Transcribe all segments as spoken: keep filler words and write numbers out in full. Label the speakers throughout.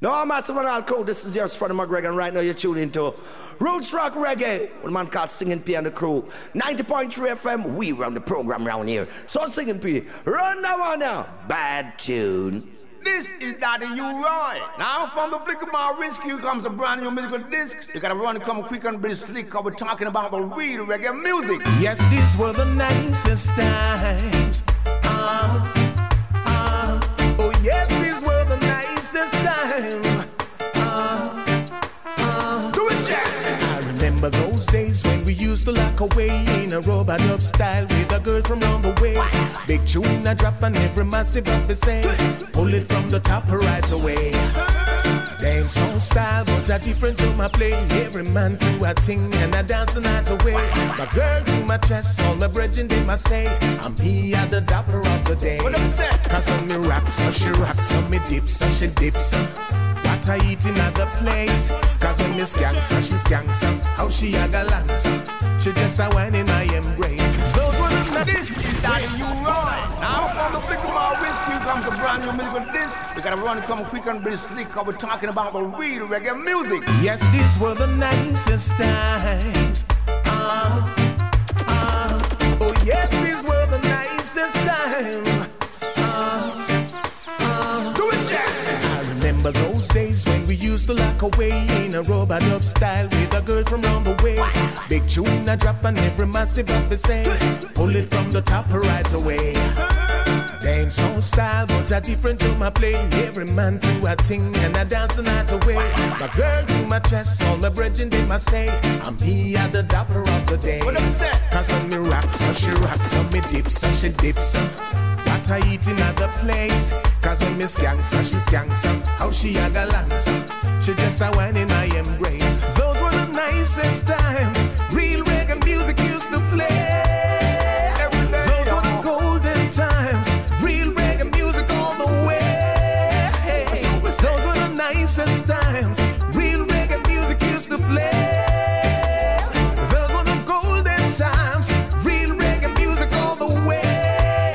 Speaker 1: No, I'm massive on all crew. This is yours, Freddie McGregor, and right now you're tuning into Roots Rock Reggae with a man called Singing P and the crew. ninety point three F M, we run the program around here. So Singing P, run that one now. Bad tune.
Speaker 2: This is Daddy U Roy. Now from the Flicker Bar Rescue comes a brand new musical disc. You gotta run, come quick and be slick, cause we're talking about the real reggae music.
Speaker 3: Yes, these were the nicest times. Uh, uh, oh yes, these were the nicest times. Uh, uh,
Speaker 2: Do it, Jack.
Speaker 3: I remember those days when we used to lock away in a rubber dub style with a girl from round the way. Big tune a drop and every massive up the same. Pull it from the top right away. Dance song style, but a different drum I play. Every man to a ting and I dance the night away. My girl to my chest, all my brethren they must say, I'm me at the dapper of the day.
Speaker 2: What them say?
Speaker 3: Cause when me rocks, so she rocks, so me dips, so she dips. What I eat in other place. Cause when me skanks, so she skanks. How she a galants. She just a wine in my embrace. Those were the
Speaker 2: This is Daddy U Roy. Now from the Flicker Bar Rescue comes a brand new musical disc. We gotta run, come quick and be slick, cause we're talking about the real reggae music.
Speaker 3: Yes, these were the nicest times. Uh, uh, oh yes, these were the nicest times. Uh, uh,
Speaker 2: Do it, Jack.
Speaker 3: I remember those days when we used to lock away in a rubber dub style with a girl from round the way. Big tune a drop and every massive up the same. Pull it from the top right away. Dance on style, but a different drum I play. Every man to a ting and I dance the night away. My girl to my chest, all my brethren they must say, I'm me at the dapper of the day.
Speaker 2: What them say?
Speaker 3: Cause when me rocks, so she rocks, so me dips, so she dips. What I eat in other place. Cause when me skanks, so she skanks. How she a galants. She just a wine in my embrace. Those were the nicest times. Real reggae music used to play. Those were the golden times. Real reggae music all the way. Those were the nicest times. Real reggae music used to play. Those were the golden times. Real reggae music all the way.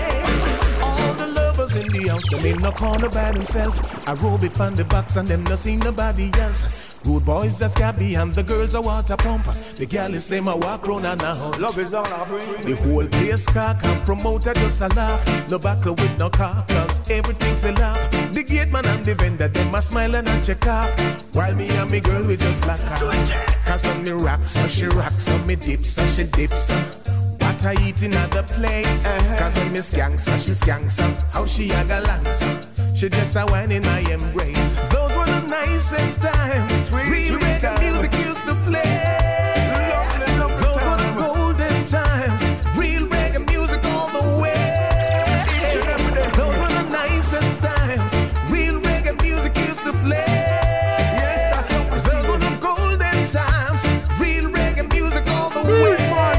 Speaker 3: All the lovers in the house, them in the corner by themselves. I roll it on the box and them not see nobody else. Good boys are scabby and the girls are water pump. The girl is them a walk round and a hunt.
Speaker 2: Love is all I bring.
Speaker 3: The whole place crack and promoter just a laugh. No buckle with no car, cause everything's a laugh. The gate man and the vendor, them a smile and a check off. While me and me girl, we just lack off. Cause when me rocks, so she rocks, so me dips, so she dips. What I eat in other place. Cause when me skanks, so she skanks. How she a galants. She just a wine in my embrace. Those were the nicest times. Real reggae music used to play. Those were the golden times. Real reggae music all the way. Those were the nicest times. Real reggae music used to play.
Speaker 2: Yes, I saw it.
Speaker 3: Those were the golden times. Real reggae music all the way.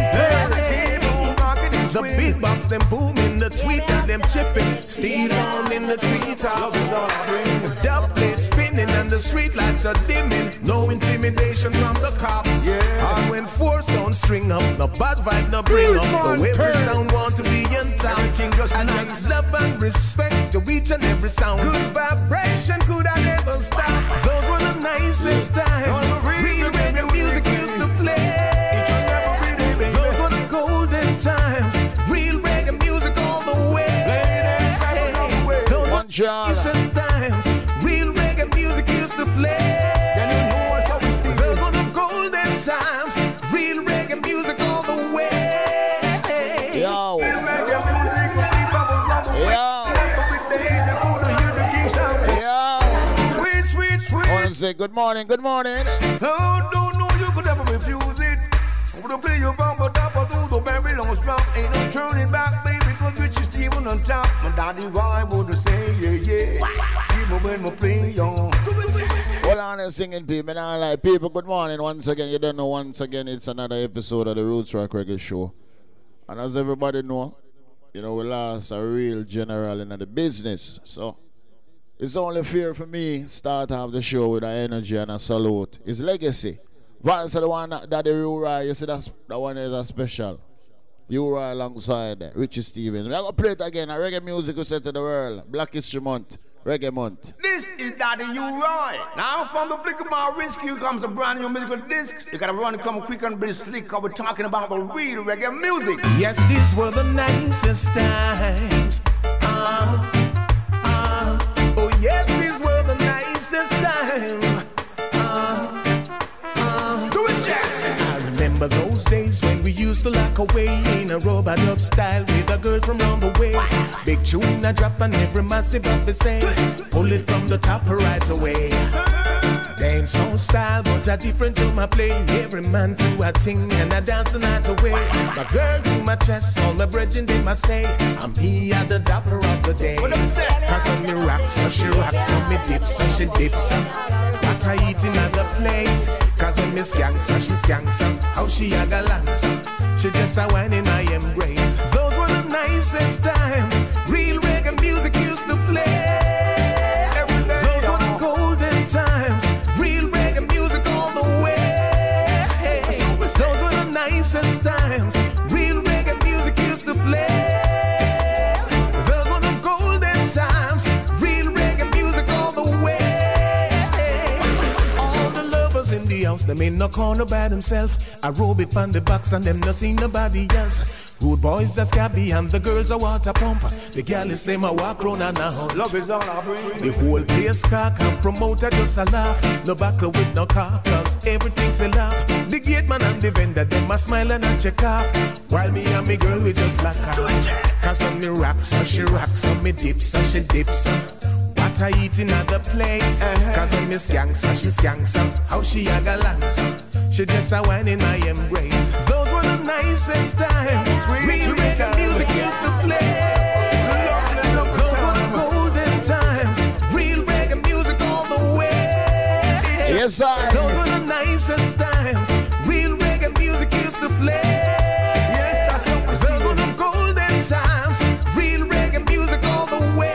Speaker 3: The big box them booming, the tweeter them chipping, steel on in the treetop. Dub plate spinning and the street lights are dimming. No intimidation from the cops. Yeah. And when four sounds string up, no bad vibe no bring up. Though every sound want to be in town. And nice love and respect to each and every sound. Good vibration could I never stop. Those were the nicest times. Real reggae music used to play. Those were the golden times. Real reggae music all the way. Those were the nicest times. Real reggae music used to play. Those were the golden times. Real reggae music all the way.
Speaker 1: Yo. Yo. Yo.
Speaker 2: Sweet, sweet, sweet.
Speaker 1: I want to say good morning, good morning.
Speaker 2: Oh, don't know you could ever refuse it. I'm gonna play your bumper top or through the very long strap. Ain't no turning back, baby, cause Rich is steaming on top. My daddy, why would I say, yeah, yeah. Even when we play on.
Speaker 1: Hold on and singing people. I like people, good morning once again. You don't know, once again, it's another episode of the Roots Rock Reggae Show. And as everybody know, you know, we lost a real general in the business. So it's only fair for me start off the show with an energy and a salute. His legacy. Once the one that, that the Uri, you see that's the one is a special. Uri alongside Richie Stevens. We're going to play it again. A reggae music we set to the world. Black History Month. Reggae Month.
Speaker 2: This is Daddy U-Roy. Now from the Flicker Bar Rescue comes a brand new musical disc. You gotta run, come quick and be slick, cause we're talking about the real reggae music.
Speaker 3: Yes, these were the nicest times. Uh, uh, oh yes, these were the nicest times. Uh, uh,
Speaker 2: Do it, Jack!
Speaker 3: I remember those days when we used to lock away in a rubber dub style with a girl from round the way. Big tune a drop and every massive up the same. Pull it from the top right away. Dance on style, but a different to my play. Every man to a ting and a dance the night away. My girl to my chest, all my brethren they must say I'm here the dapper of the day. Cause when me rocks, so she rocks, so me dips, so she dips. What I eat in other place. Cause when me skanks, so she skanks. How she a galants. She just a wine in my embrace. Those were the nicest times. Real reggae music used to play. Those were the golden times. Real reggae music all the way. Those were the nicest times. Real reggae music used to play. Those were the golden times. Real reggae music all the way. All the lovers in the house, them in no corner by themselves. I robe it on the box and them not see nobody else. Rude boys are scabby and the girls are water pump. The girls them a walk round and a hunt.
Speaker 2: Love is all I bring.
Speaker 3: The whole place cock and promoter just a laugh. No buckle with no car, cause everything's a laugh. The gate man and the vendor, them a smile and a check off. While me and me girl we just lock off. Cause when me rocks, so she rocks, so me dips, so she dips. What I eat in other place. Cause when me skanks, so she skanks. How she a galants. She just a wine in my embrace. Those were the nicest times. Real reggae music used to play. Those were the golden times. Real reggae music all the way.
Speaker 1: Yes, I.
Speaker 3: Those were the nicest times. Real reggae music used to play.
Speaker 2: Yes, I saw.
Speaker 3: Those were the golden times. Real reggae music all the way.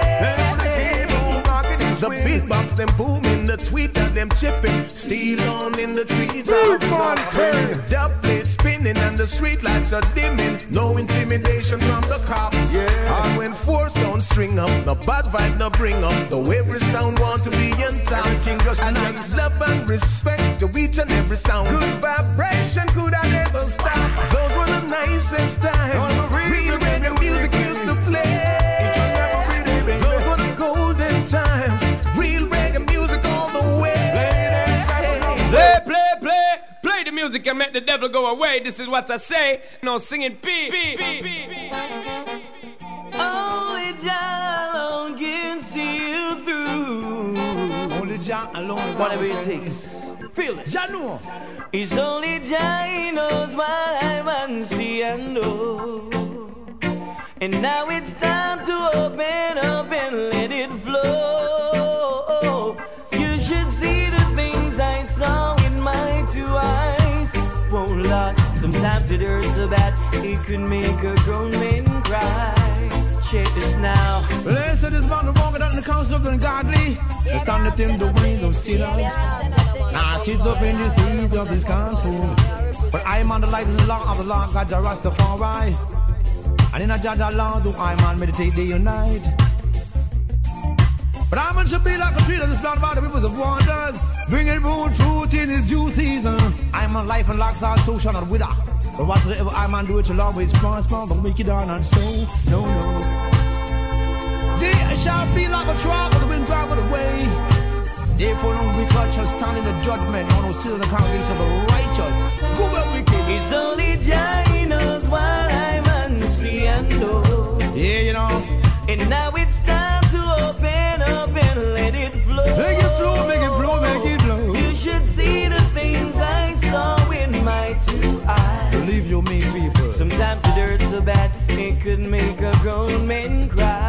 Speaker 3: The big box them booming, the tweeter them chipping, steel on in the trees. Dub plate spinning and the street lights are dimming. No intimidation from the cops.
Speaker 2: Yeah.
Speaker 3: And when four sounds string up, no bad vibe no bring up. Though every sound want to be in town.
Speaker 2: Everything just
Speaker 3: and
Speaker 2: nice.
Speaker 3: just love and respect to each and every sound. Good vibration could I never stop. Those were the nicest times. Real reggae music used to play. Those were the golden times. Real reggae music all the way.
Speaker 4: Play, play, play. Play the music and make the devil go away. This is what I say. No singing P. P, P, P, P.
Speaker 5: Only Jah alone can see you through.
Speaker 2: Only Jah alone.
Speaker 5: Whatever it takes. Feel it.
Speaker 2: Jah know.
Speaker 5: It's only Jah, he knows what I want to see and know. And now it's time to open up and let it flow. You should see the things I saw in my two eyes. Won't lie, sometimes it hurts so bad it could make a grown man cry. Check this now.
Speaker 2: Well, they said it's bound to walk out in the council of the ungodly. They stand it in the ways of sinners. Now sit up in the seas of this country. But I am on the light of the law of the Lord God, the Rastafari. And in a Jah law do I man meditate day and night. But I man should be like a tree that is planted by the rivers of waters, bringing forth fruit in its due season. I man life and locks out, so shall not wither. But whatsoever I man do, it shall always prosper. But wicked are not so, no, no. They shall be like a trap of the wind driven away. Therefore no wicked shall stand in the judgment. No, no sit in the congregation of the righteous. Go well wicked.
Speaker 5: It's only Jah, he knows what I man see and know.
Speaker 2: Yeah, you know.
Speaker 5: And now it's time to open up and let it flow.
Speaker 2: Make it flow, make it flow, make it flow.
Speaker 5: You should see the things I saw in my two eyes.
Speaker 2: Believe you me, people.
Speaker 5: Sometimes it hurts so bad it could make a grown man cry.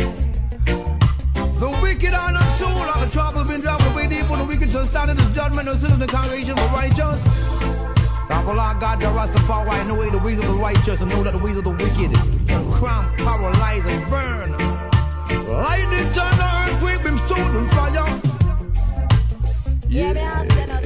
Speaker 2: The wicked are not sold, all the trouble been dropped away deep. For the wicked shall stand in the judgment, no sin in the congregation of the righteous. Now, Lord God, the Rastafari, I know the ways of the righteous and know that the ways of the wicked cramp, paralyze, and burn. Lightning, thunder, earthquake, brimstone, and fire. Yeah.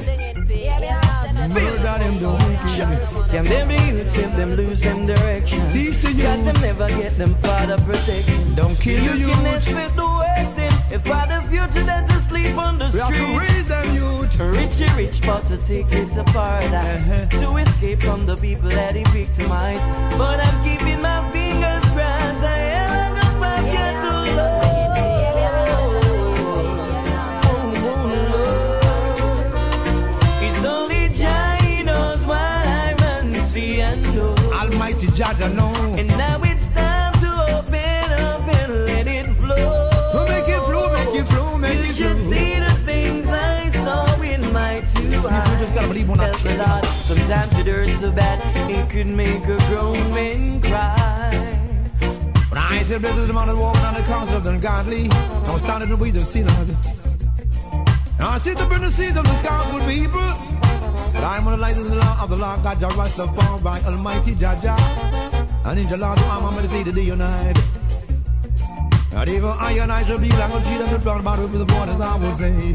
Speaker 2: Murder them, the wicked.
Speaker 5: Them them youths, if them lose them direction.
Speaker 2: Teach the
Speaker 5: Got them
Speaker 2: youth.
Speaker 5: never get them father protection.
Speaker 2: Don't kill
Speaker 5: You
Speaker 2: the
Speaker 5: can
Speaker 2: youth.
Speaker 5: expect the worst in if Richie rich, but to take it apart. Uh-huh. To escape from the people that he victimized. But I'm keeping my fingers crossed. I am a pocket to love. It's only Jah knows what I run, see and know.
Speaker 2: Almighty Jah know.
Speaker 5: And now it's time to open up and let it flow.
Speaker 2: To make it flow, make it flow, make
Speaker 5: you
Speaker 2: it flow.
Speaker 5: You should see the things I saw in my two eyes.
Speaker 2: You just gotta believe on that
Speaker 5: train. Sometimes it hurts so bad it could make a grown man cry.
Speaker 2: When I say blessed is the man that walking on the counsel of the ungodly, I was standing in the ways of sinners. Now I sit up in the seat of the sky with people. But I'm on the light of the law of the Lord God, Jah Rastafari by Almighty Jah Jah. And in the Lord I'm a meditated day and night. And even I and I shall be like a sheet of the blood, but with the waters I will say.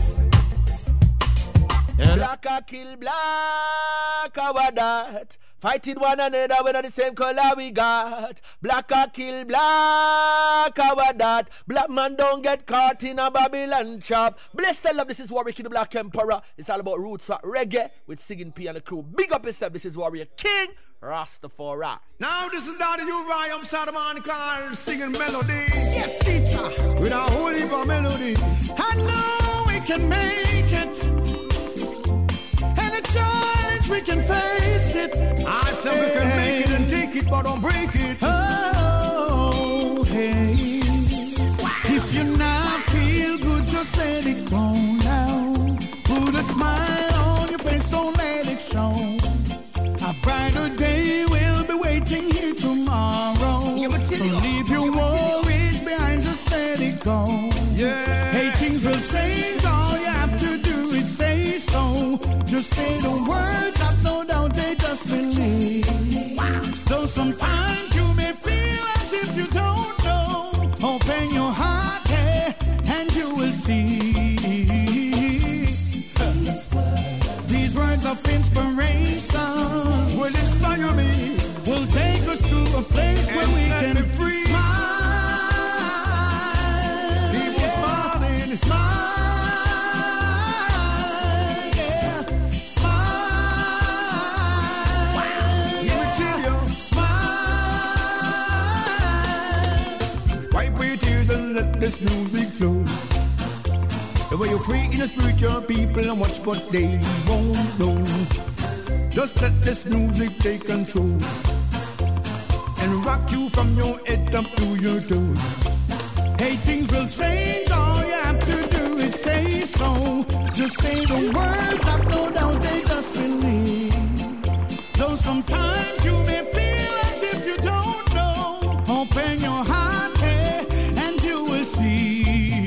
Speaker 6: Black a kill black, our that. Fighting one another when the same color we got. Black a kill black, our that. Black man don't get caught in a Babylon trap. Bless the love, this is Warrior King, the Black Emperor. It's all about roots rock reggae with Singing P and the crew. Big up yourself, this is Warrior King Rastafari.
Speaker 2: Now this is Daddy Uriah, I'm Sadaman Carl singing melody. Yes, teacher, with a whole heap of melody.
Speaker 3: I know we can make it. And a challenge we can face it.
Speaker 2: I said we can make it and take it, but don't break it.
Speaker 3: Oh, hey. If you not feel good, just let it go now. Put a smile on your face, don't let it show. A brighter day will be waiting here tomorrow. Yeah, so leave your worries behind, just let it go.
Speaker 2: Yeah.
Speaker 3: Hey, things will change, all you have to do is say so. Just say the words, I've no doubt they just believe. Though sometimes you may feel as if you don't know, open your heart, hey, and you will see. These words of inspiration
Speaker 2: will inspire me,
Speaker 3: will take us to a place
Speaker 2: and
Speaker 3: where we can
Speaker 2: free.
Speaker 3: Smile.
Speaker 2: People smiling,
Speaker 3: smile.
Speaker 2: Let this music flow. The way you're free in the spiritual people and watch what they won't know. Just let this music take control and rock you from your head up to your toes.
Speaker 3: Hey, things will change, all you have to do is say so. Just say the words, I've no doubt they just believe. Though sometimes you may feel as if you don't know, open your heart, hey, and you will see.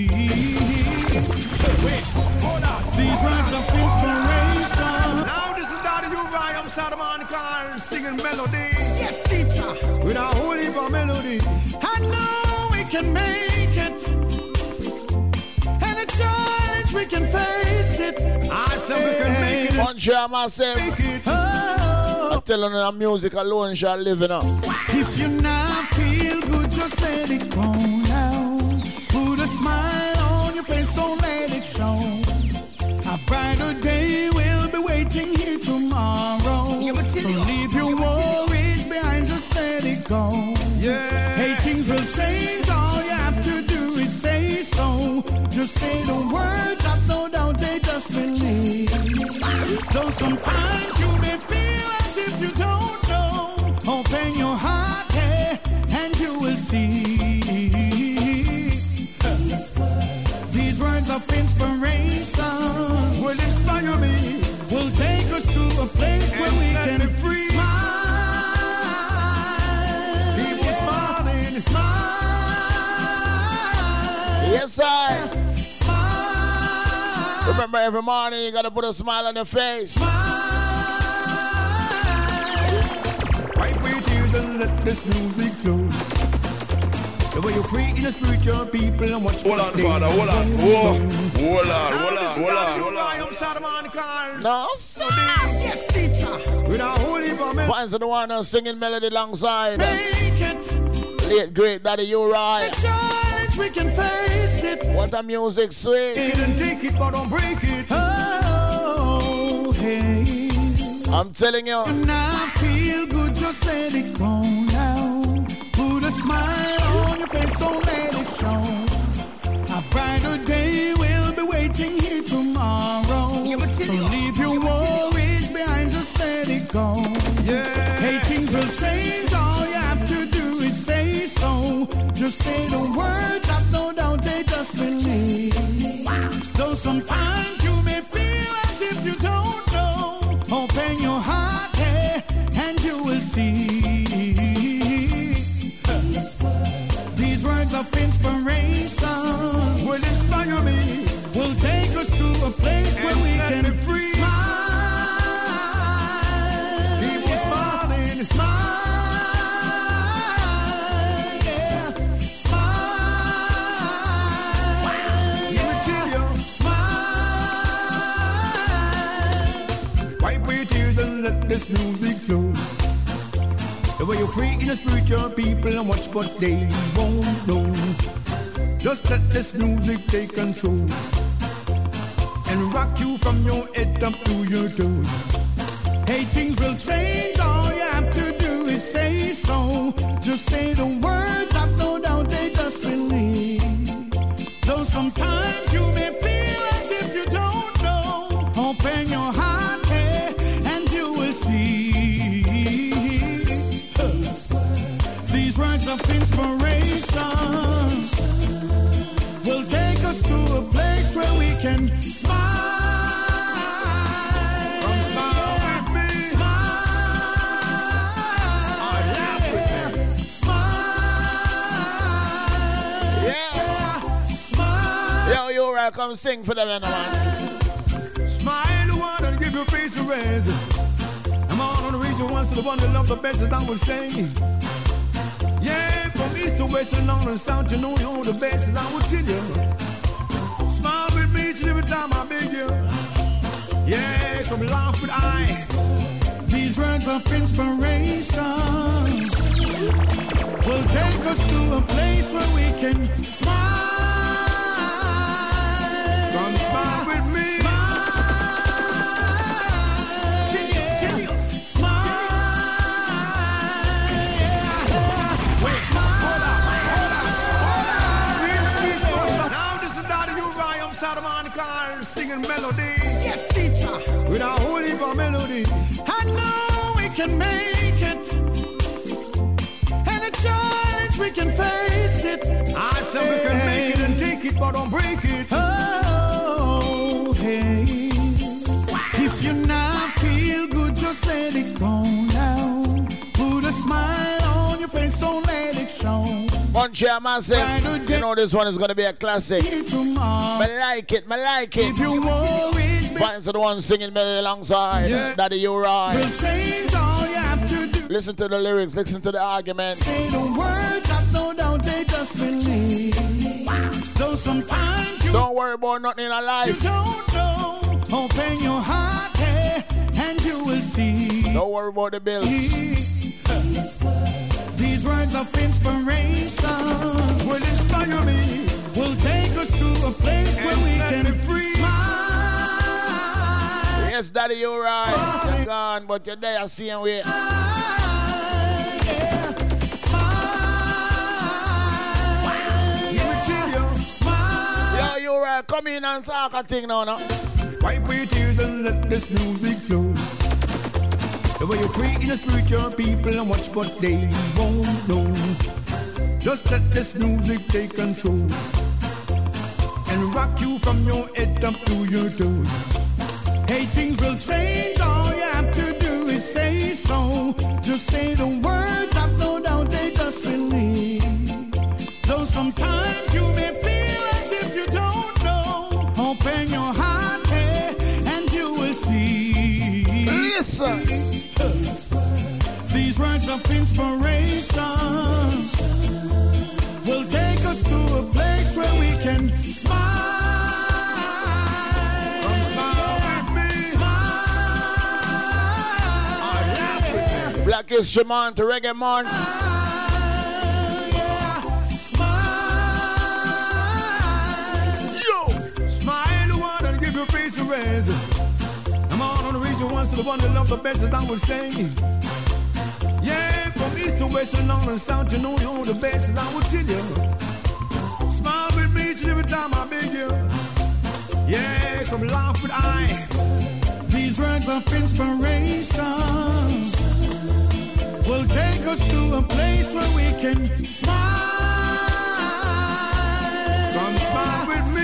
Speaker 2: Wait, hold on.
Speaker 3: These words of inspiration.
Speaker 2: Now this is Daddy Uriah, I'm Sadaman Carl singing melody.
Speaker 3: Yes, teacher,
Speaker 2: with a whole heap of melody.
Speaker 3: I know we can make it, and a challenge we can face it.
Speaker 2: I said we can make it.
Speaker 1: One share myself.
Speaker 2: Make it.
Speaker 3: Oh.
Speaker 1: I'm telling you, that music alone shall live it up.
Speaker 3: If you not feel good, just let it go now. Put a smile on your face, don't let it show. A brighter day will be waiting here tomorrow. So leave your worries behind, just let it go.
Speaker 2: Yeah.
Speaker 3: Hey, things will change, all you have to do is say so. Just say the words, I've no doubt they just believe. Though sometimes you may feel as if you don't know, open your heart, hey, and you will see. These words of inspiration
Speaker 2: will inspire me,
Speaker 3: will take us to a place
Speaker 2: and
Speaker 3: where we
Speaker 2: set
Speaker 3: can
Speaker 2: me free.
Speaker 3: Smile.
Speaker 2: People smiling,
Speaker 3: smile.
Speaker 1: Yes, I.
Speaker 3: Smile.
Speaker 1: Remember, every morning you gotta put a smile on your face.
Speaker 2: Wipe your tears and let this music flow. The way you're free in the spiritual people and watch.
Speaker 7: Hold on, father, hold on. Whoa. Hold on, hold on, hold on, hold on.
Speaker 2: I'm Sadaman Carl.
Speaker 1: No, sir.
Speaker 2: Yes, teacher. With a whole heap of melody.
Speaker 1: Finds the one who's singing melody alongside.
Speaker 3: Make it.
Speaker 1: Late great Daddy Uriah.
Speaker 3: The challenge we can face it.
Speaker 1: What a music sweet.
Speaker 2: It and take it, but don't break it.
Speaker 3: Oh.
Speaker 1: I'm telling you.
Speaker 8: And I feel good, just let it go now. Put a smile on your face, don't let it show. A brighter day will be waiting here tomorrow. Yeah, so leave your worries behind, just let it go. Yeah. Hey, things will change, all you have to do is say so. Just say the words, I've no doubt they just believe. Wow. Though sometimes you may feel as if you don't know, open your heart, hey, and you will see. These words of inspiration will inspire me, will take us to a place and where we can be free. Smile, people smiling, smile, yeah, smile. Wow. Let me tell you, smile. Wipe away your tears and let this music flow. The way you're free in the spiritual people and watch what they won't know. Just let this music take control and rock you from your head up to your toes. Hey, things will change, all you have to do is say so. Just say the words, I've no doubt they just believe. Though sometimes you may feel as if you don't know, open your heart, hey, and you will see. These words of inspiration will take us to a place where we can smile. Come smile with me. Smile. I laugh with me. Smile.
Speaker 1: Yeah.
Speaker 8: Smile.
Speaker 1: Yo, you right, come sing for them, man.
Speaker 2: Smile the one and give your face a raise. I'm on the reason once to the one that love the best as I would say. Yeah, from east to west and north and south, you know you're the best, and I will tell you. Smile with me each and every time I beg you. Yeah, come laugh with I.
Speaker 8: These words of inspiration will take us to a place where we can smile.
Speaker 2: Come smile with me. Singing melody,
Speaker 8: yes, teacher,
Speaker 2: with our holy melody.
Speaker 8: I know we can make it, and a challenge we can face it.
Speaker 2: I said hey. We can make it and take it, but don't break it.
Speaker 8: Oh, hey, if you not feel good, just let it go now. Put a smile on your face, don't let it show.
Speaker 1: Buncha Massive, you know this one is going to be a classic. I like it, I like it.
Speaker 8: If you worries,
Speaker 1: Vines are the one singing melody alongside. Yeah. Daddy, you're right.
Speaker 8: Will change all you have to do.
Speaker 1: Listen to the lyrics, listen to the argument.
Speaker 8: Say the words, I've no doubt they just believe. Wow. Though sometimes you
Speaker 1: don't worry about nothing in our life.
Speaker 8: You don't know. Open your heart, hey, and you will see.
Speaker 1: Don't worry about the bills.
Speaker 8: These words of inspiration
Speaker 2: will inspire me,
Speaker 8: will take us to a place
Speaker 2: and
Speaker 8: where we can
Speaker 2: be free.
Speaker 8: Smile.
Speaker 1: Yes, Daddy, you're right. Oh, you're gone, but you're there, seeing we.
Speaker 8: Yeah. Smile.
Speaker 2: Wow. Let me tell you.
Speaker 8: Smile.
Speaker 1: Yeah, you're right. Come in and talk a thing now, no?
Speaker 2: Wipe away your tears and let this music flow. The way you're free in the spiritual people and watch what they won't know. Just let this music take control and rock you from your head up to your toes.
Speaker 8: Hey, things will change, all you have to do is say so. Just say the words, I've no doubt they just believe. Though sometimes you may feel as if you don't know, open your heart, hey, and you will see.
Speaker 1: Listen.
Speaker 8: These words of inspiration will take us to a place where we can smile.
Speaker 2: Come smile with me.
Speaker 8: Smile.
Speaker 1: Black History Month, Reggae Month.
Speaker 8: Smile. Smile.
Speaker 2: Yo. Smile the one and give your face a raise. I'm on on the reason why
Speaker 8: ones to the one that love the best, as I would say. Yeah, from east to west and north and south, you know you're the best, as I would tell you. Smile with me each and every time I beg you. Yeah, come laugh with I.
Speaker 9: These words of inspiration will take us to a place where we can smile.
Speaker 8: Come smile with me.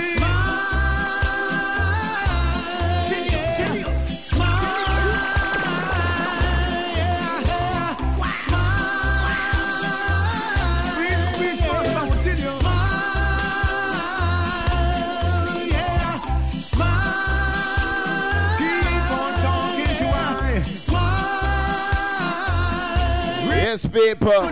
Speaker 1: Yes, people. I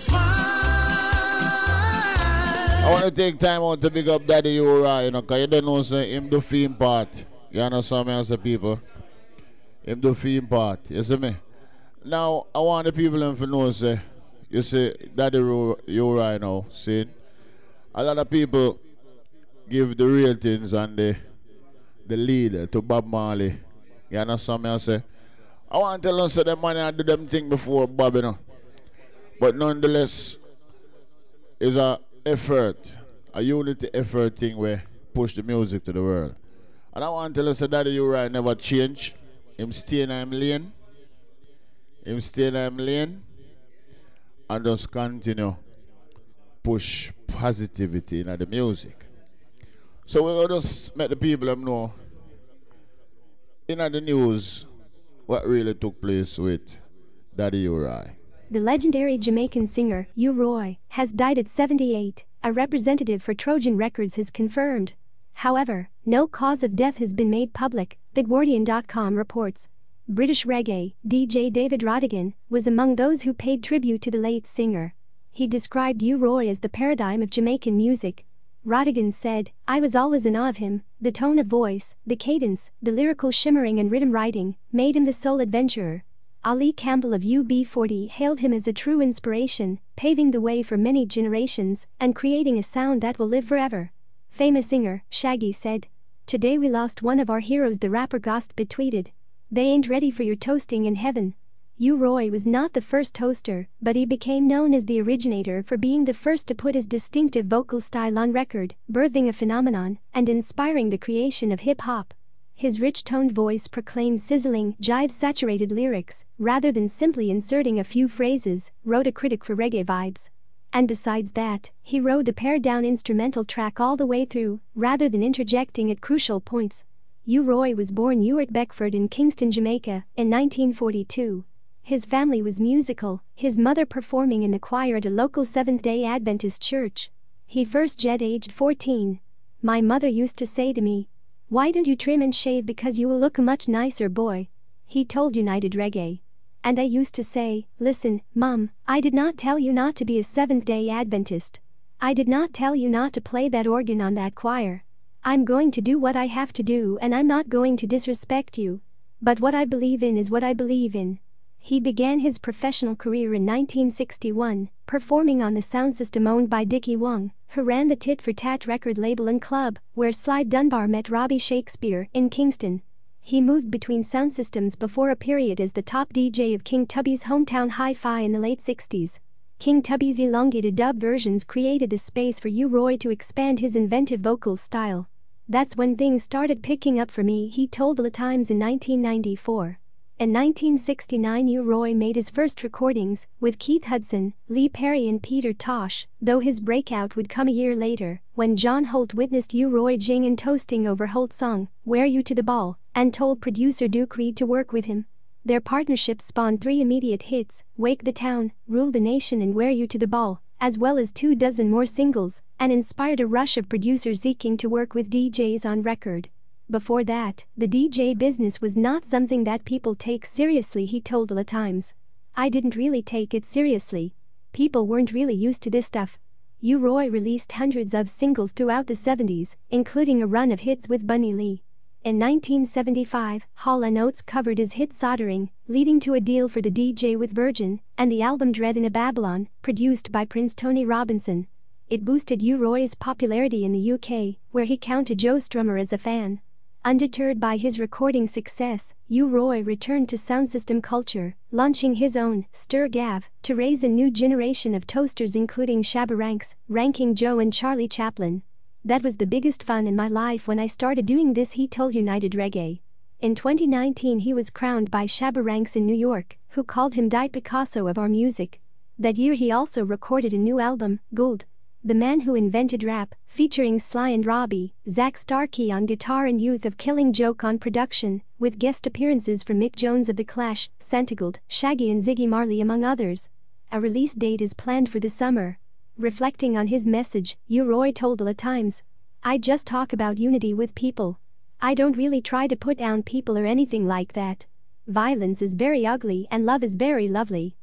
Speaker 1: want to take time out to big up Daddy Uri, you know, because you don't know, say, him do theme part. You understand me, I say, people? Him do theme part. You see me? Now, I want the people to know, say, you see, Daddy Uri now, see, a lot of people give the real things and the, the lead to Bob Marley. You understand me, I say? I want to tell them, say, the money I do them thing before Bob, you know. But nonetheless, it's a effort, a unity effort thing where push the music to the world. And I want to tell you that Daddy Uri never change. Him stay in him lane. Him stay in him lane. And just continue push positivity in the music. So we'll just make the people them know in the news what really took place with Daddy Uri.
Speaker 10: The legendary Jamaican singer, U-Roy, has died at seventy-eight, a representative for Trojan Records has confirmed. However, no cause of death has been made public, The Guardian dot com reports. British reggae D J David Rodigan was among those who paid tribute to the late singer. He described U-Roy as the paradigm of Jamaican music. Rodigan said, "I was always in awe of him. The tone of voice, the cadence, the lyrical shimmering and rhythm writing made him the soul adventurer." Ali Campbell of U B forty hailed him as a true inspiration, paving the way for many generations and creating a sound that will live forever. Famous singer Shaggy said, "Today we lost one of our heroes," the rapper Ghost tweeted. "They ain't ready for your toasting in heaven." U-Roy was not the first toaster, but he became known as the originator for being the first to put his distinctive vocal style on record, birthing a phenomenon and inspiring the creation of hip-hop. His rich-toned voice proclaimed sizzling, jive-saturated lyrics, rather than simply inserting a few phrases, wrote a critic for Reggae Vibes. And besides that, he wrote the pared-down instrumental track all the way through, rather than interjecting at crucial points. U-Roy was born Ewart Beckford in Kingston, Jamaica, in nineteen forty-two. His family was musical, his mother performing in the choir at a local Seventh-day Adventist church. He first jet aged fourteen. "My mother used to say to me, 'Why don't you trim and shave because you will look a much nicer boy?' he told United Reggae. And I used to say, 'Listen, Mom, I did not tell you not to be a Seventh-day Adventist. I did not tell you not to play that organ on that choir. I'm going to do what I have to do and I'm not going to disrespect you. But what I believe in is what I believe in.'" He began his professional career in nineteen sixty-one, performing on the sound system owned by Dickie Wong, who ran the Tit for Tat record label and club, where Slide Dunbar met Robbie Shakespeare in Kingston. He moved between sound systems before a period as the top D J of King Tubby's hometown Hi-Fi in the late sixties. King Tubby's elongated dub versions created the space for U-Roy to expand his inventive vocal style. "That's when things started picking up for me," he told The Times in nineteen ninety-four. In nineteen sixty-nine, U-Roy made his first recordings with Keith Hudson, Lee Perry and Peter Tosh, though his breakout would come a year later, when John Holt witnessed U-Roy jing and toasting over Holt's song, "Wear You to the Ball," and told producer Duke Reed to work with him. Their partnership spawned three immediate hits, "Wake the Town," "Rule the Nation" and "Wear You to the Ball," as well as two dozen more singles, and inspired a rush of producers seeking to work with D Js on record. Before that, the D J business was not something that people take seriously, he told The Times. "I didn't really take it seriously. People weren't really used to this stuff." U-Roy released hundreds of singles throughout the seventies, including a run of hits with Bunny Lee. In nineteen seventy-five, Hall and Oates covered his hit Soldering, leading to a deal for the D J with Virgin, and the album Dread in a Babylon, produced by Prince Tony Robinson. It boosted U-Roy's popularity in the U K, where he counted Joe Strummer as a fan. Undeterred by his recording success, U-Roy returned to sound system culture, launching his own Stir Gav to raise a new generation of toasters including Shabba Ranks, Ranking Joe and Charlie Chaplin. That was the biggest fun in my life when I started doing this, he told United Reggae. In twenty nineteen he was crowned by Shabba Ranks in New York, who called him Die Picasso of our music. That year he also recorded a new album, Gould. The Man Who Invented Rap, featuring Sly and Robbie, Zach Starkey on guitar and Youth of Killing Joke on production, with guest appearances from Mick Jones of The Clash, Santigold, Shaggy and Ziggy Marley among others. A release date is planned for the summer. Reflecting on his message, U-Roy told The Times, "I just talk about unity with people. I don't really try to put down people or anything like that. Violence is very ugly and love is very lovely."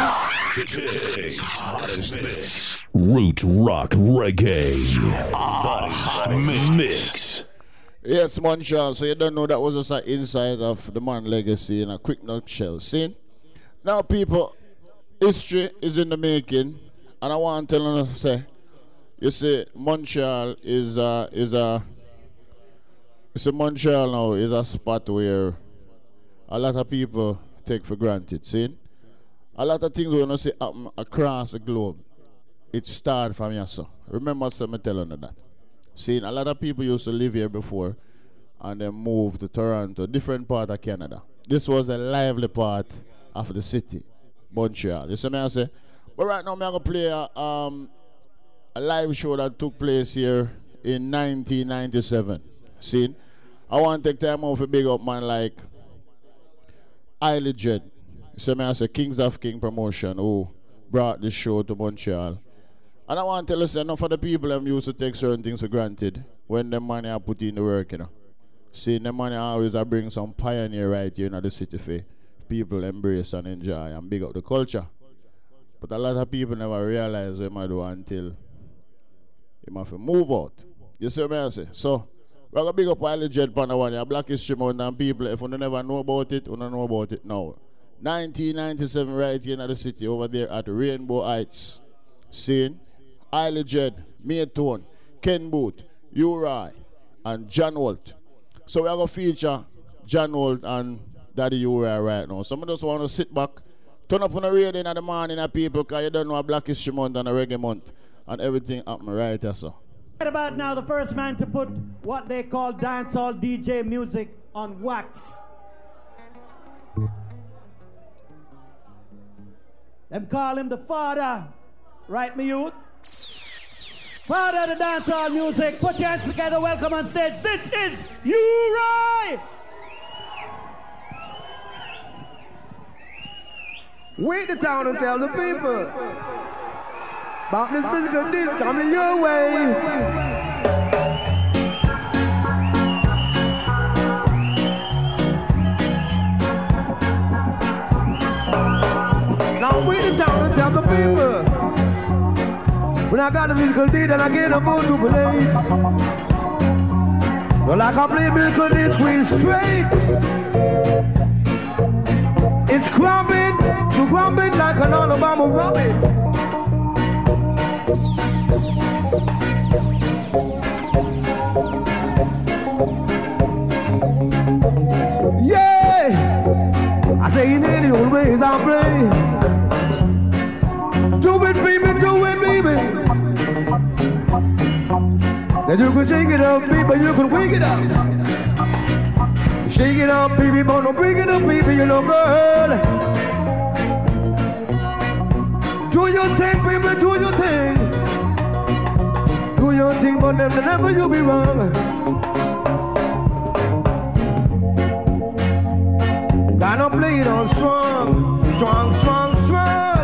Speaker 11: Today's hottest mix. Root Rock Reggae. The Hot Mix.
Speaker 1: Yes, Montreal. So you don't know that was just an insight of the man legacy in a quick nutshell. See? Now, people, history is in the making. And I want to tell you to say, you see, Montreal is a, is a, you see, Montreal now is a spot where a lot of people take for granted. See? A lot of things we're going to see happen across the globe. It started from here, so. Remember, so me telling you that. See, a lot of people used to live here before and then moved to Toronto, different part of Canada. This was a lively part of the city, Montreal. You see me I say? But right now, I'm going to play a, um, a live show that took place here in nineteen ninety-seven. See? I want to take time out to big up man like Iley Jed. So me I say Kings of King Promotion who brought this show to Montreal. And I want to tell you, say, enough of the people them used to take certain things for granted when the money are put in the work, you know. See, the money always I bring some pioneer right here in the city for people embrace and enjoy and big up the culture. But a lot of people never realize what I do until you have to move out. You see what I say? So, we're going to big up Iley Jed Panda one, Black History Month, and people, if you never know about it, you don't know about it now. nineteen ninety-seven right here in the city over there at Rainbow Heights. Seeing Iley Jed, Maytone, Ken Booth, U-Roy, and John Holt. So we are going to feature John Holt and Daddy U-Roy right now. Some of us want to sit back, turn up on the radio in the morning and people, because you don't know a Black History Month and a Reggae Month and everything happen right here, so.
Speaker 12: Right about now, the first man to put what they call dancehall D J music on wax. Them call him the father, right, me youth? Father of the dancehall music. Put your hands together. Welcome on stage. This is U-Roy.
Speaker 2: Wait the town and tell the people about this physical disc coming your way. Now we the town and tell the people when I got a musical deed and I get a phone to play. Well, I can play musical deed squeeze straight. It's crumbling, to crumbling like an Alabama rabbit. Yeah, I say in any old ways I play. Do it, baby, do it, baby. Then you can shake it up, baby, you can wake it up. Shake it up, baby, but don't bring it up, baby, you know, girl. Do your thing, baby, do your thing. Do your thing, but then never you'll be wrong. Gotta play it on strong, strong, strong, strong.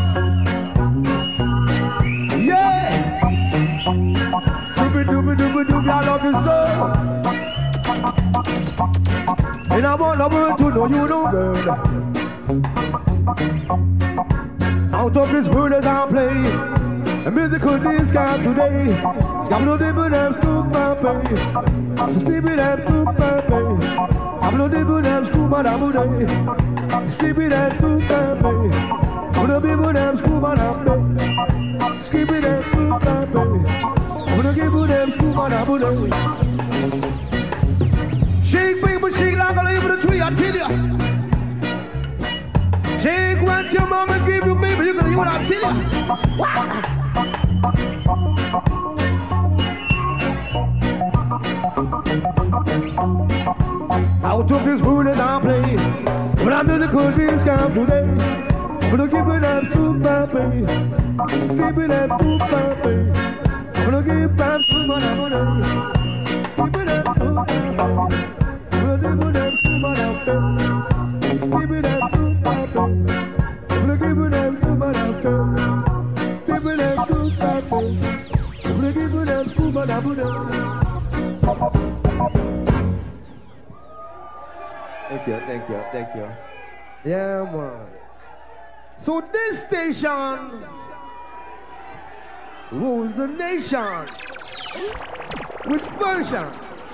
Speaker 2: Yeah. Doobie, doobie, doobie, doobie, I love you so. And I want the world to know you know, girl. Out of this world as I play, a musical discount today. Scablo de budem scoop my pay. Sleepy them scoop my pay. Scablo de budem scoop my day. Sleepy them scoop my pay. Scablo de budem scoop my day. Sleepy them scoop my pay. Scablo de budem scoop my day. Shake, people, shake like a leaf of the tree, I tell ya. Shake what your mama give you, baby, you can hear what I tell ya. Out of this world that I play, but I'm in the cold beans come today. I'm gonna give it up to my baby, give it up to my baby. I'm gonna give it up to my baby, give it up to my baby. I'm gonna give it up to my baby, give it up to my baby. I'm gonna give it up to my baby, give it up to my baby. I'm gonna give it up to my baby. Thank you, thank you, thank you. Yeah, man. So this station rules the nation with version.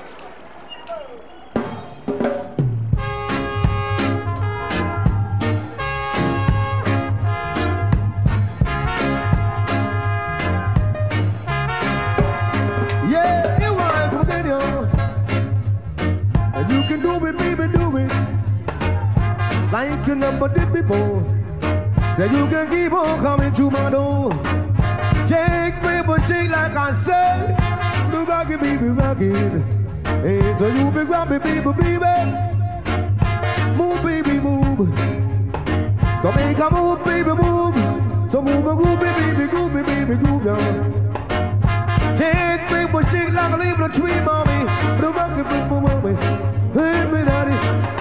Speaker 2: Yeah, it was within you. And you can do it, baby, do it. Like you never did before. So you can keep on coming to my door. Shake, baby, shake like I said. Do rock it, baby, rock it. Hey, so you be grab it, baby, baby. Move, baby, move. So make a move, baby, move. So move a groove, baby, groove, baby, groove, yeah. Shake, baby, shake like a leaf on a tree, mommy. Do rock it, baby, mommy. Hey, me, daddy.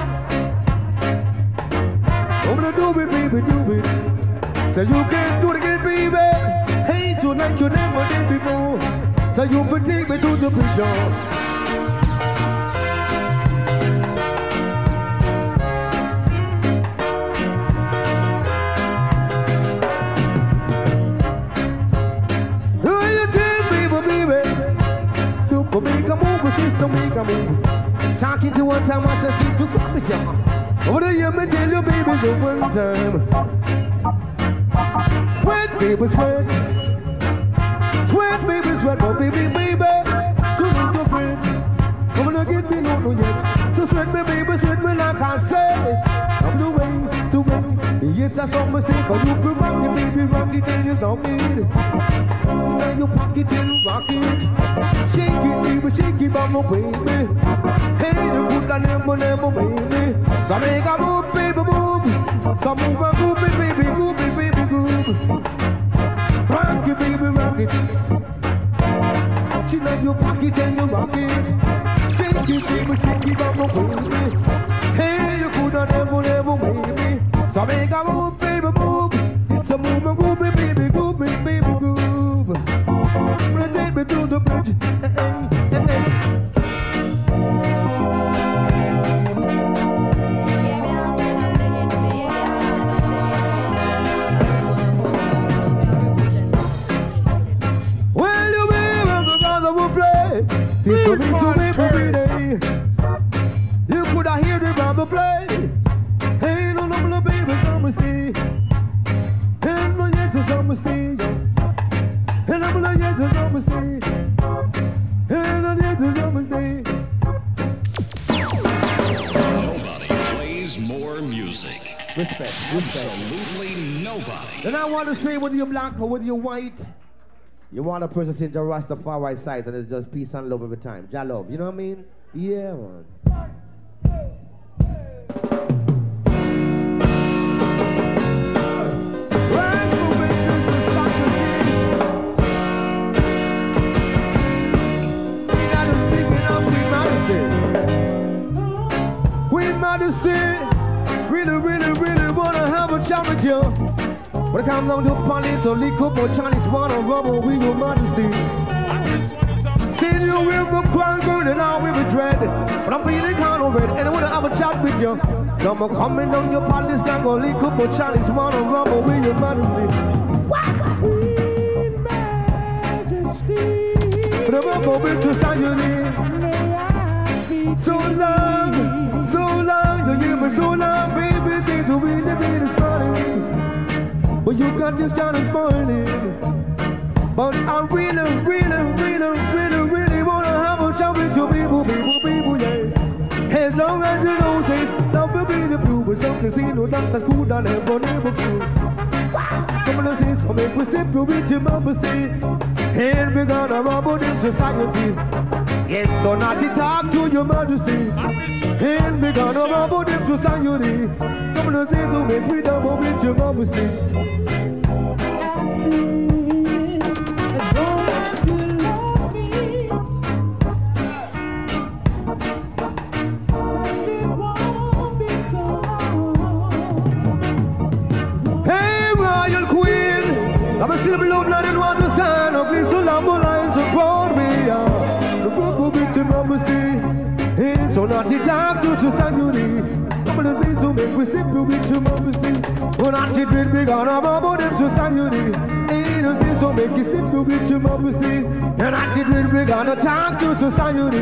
Speaker 2: I'm gonna do it, baby, do it. So you can do it again, baby. Hey, tonight you never did before. So you can take me to the picture. Who you take, baby, baby? Super make a move, sister make a move. Talking to one time, watch us see to promise you. What do you me tell you, baby, the one time? Sweat, baby, sweat. Sweat, baby, sweat, oh, baby, baby. To make your friend. I'm gonna get me no, no, yet. So sweat me, baby, sweat me like I say. I'm the way, the way. Yes, I saw me say, but you can rock it, baby, rock it, and you don't need it. Now you rock it and rock it. Shake it, baby, shake it, but no baby. Hey, you could have never, never made me. So make a move, baby, move. So move a move, baby, move, baby, move. Rock it, baby, rock it. She let you rock it and you rock it. Shake it, baby, shake it, but no baby. Hey, you could have never, never made me. So make a move, baby, move. It's a move, a move, baby, move, baby, move. Take me to the bridge. Hey, hey, hey. People need to make a day. You could have heard the brother play. Hey, no, no, no, baby, come stay. Hey, no, yes, come stay. Hey, no, no, yes, come stay. Hey, no, yes, come stay.
Speaker 11: Nobody plays more music.
Speaker 2: Respect, respect.
Speaker 11: Absolutely nobody.
Speaker 2: Then I want to say whether you're black or whether you're white, you want a person to the Rastafari side and it's just peace and love every time. Jah love, you know what I mean? Yeah, man. Queen Majesty, really, really, really wanna have a chat with you. When it comes down to police or lick up or Chinese wanna rubber with your modesty. Seen you with a crown girl and now with a dread. But I'm feeling kind of red and I wanna have a chat with you. So I'm coming down your police gang or lick up or Chinese wanna rubber with your modesty. Queen Majesty. But I'm up over to Sayuri. So long, so long, you give me so long, baby, say to me the beat is calling. But you got this kind of spoiling. But I really, really, really, really, really wanna have a chat with you, people, people, people, yeah.
Speaker 13: something see no doctor could and never never could. Come on, see, so make we step to reach him up, see. And we gonna rob in society. Yes, so not to talk to your majesty. And we gonna rob in society. Come on, see, so make we double with your majesty. I'm a silver blood and want to stand up. Please don't have more lines support me. The book will be to majesty. It's so not the time to society. Some of the things to make we stick to be to majesty. When I did it, we got a bubble in society. Ain't no things to make you stick to be to majesty. And I did it, we got a time to society.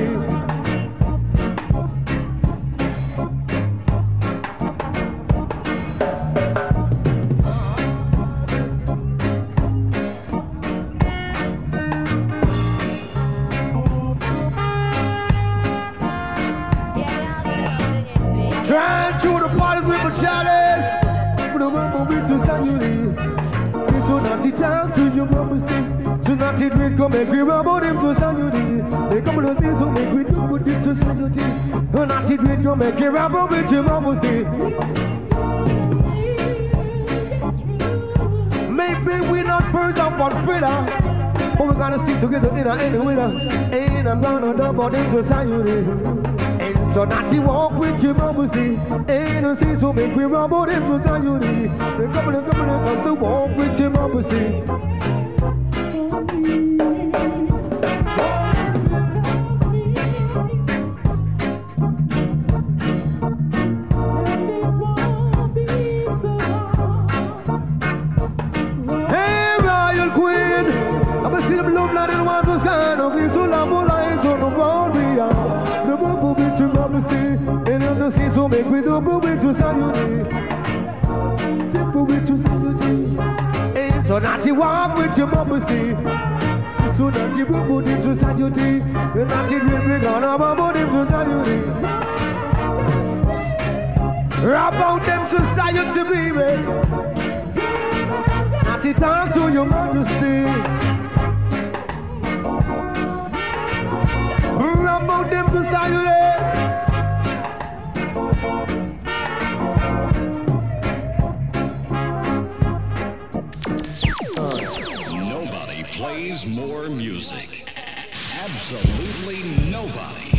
Speaker 13: Come make we about him to society. They come to things to make we do good in society. And I think we come make we about with him majesty. Maybe we not birds of one feather, but we gotta stick together in a any winter. And I'm gonna double in society. And so that he walk with him majesty. And I see so make we about him society. They come to come to come to walk with him majesty. So make we do move into society. Move into society. And so that you walk with your majesty. So that you move into society. And that you will be gonna move into society. About them society, baby. That you talk to your majesty. About them society.
Speaker 11: Nobody plays more music. Absolutely nobody.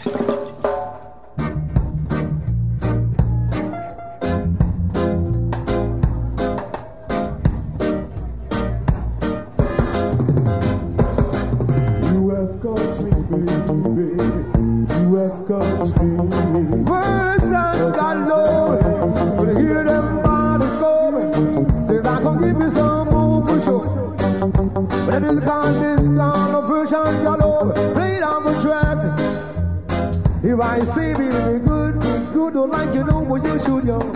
Speaker 13: You have got me, baby. You have got me. Words and I know it. When you hear them bodies going, says I can give you some more for sure. But it is gone, this kind of version, y'all play down the track. If I say be really good, good, don't like you know what you should, yo.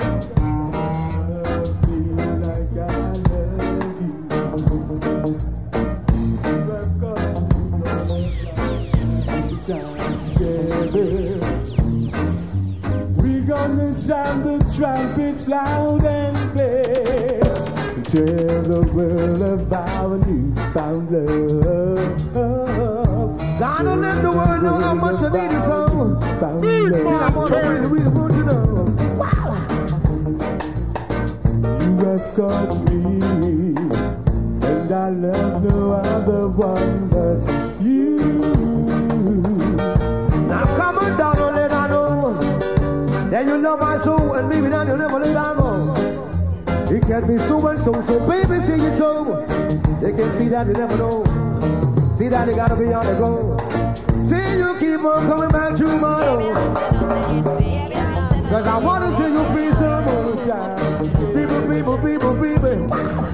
Speaker 14: We're gonna sound the trumpets loud and clear. Tell the world of our newfound love.
Speaker 13: God don't let the world know how much I need it from. And I want to really, really want to know. Wow.
Speaker 14: You have got me, and I love no other one but you.
Speaker 13: Now come on down and let I know that you love my soul and leave it and you'll never let I go. It can be so and so, so baby, see you so. They can see that you never know. See that you gotta be on the go. See you keep on coming back to my own. Cause I wanna see you be some more time. People, people, people, people.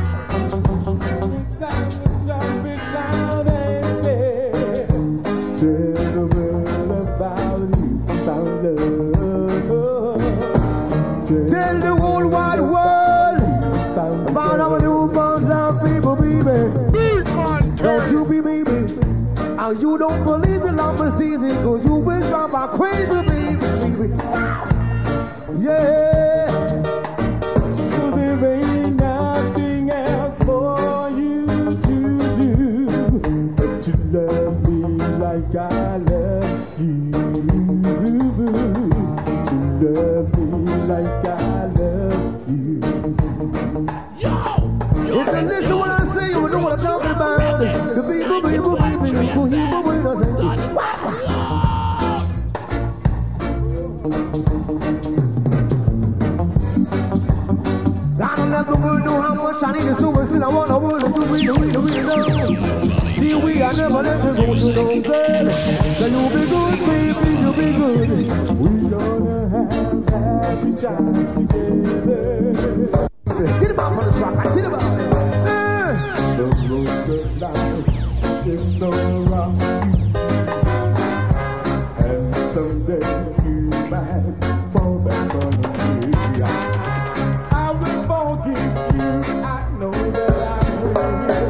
Speaker 14: Trumpets loud and clear. Tell the world about you, found love.
Speaker 13: Tell the whole wide world about our newborn love, people, baby. Don't you be baby. And you don't believe in love is easy, cause you will drive my crazy, baby, baby. Yeah.
Speaker 14: you to love me like I love you.
Speaker 13: Yo! If you listen to what I say, you know what I'm talking about. The people, people, people, people, people, people, gotta let the world know how much I need to super still I want the world to do we, we, we, we know. See, we I never let you go to no girl. So you'll be good, baby, you'll be good.
Speaker 14: We gonna have happy times together.
Speaker 13: Get him out on the track, I see him out there.
Speaker 14: The road of life is so rough, and someday you might fall back on me. I will forgive you, I know that I will,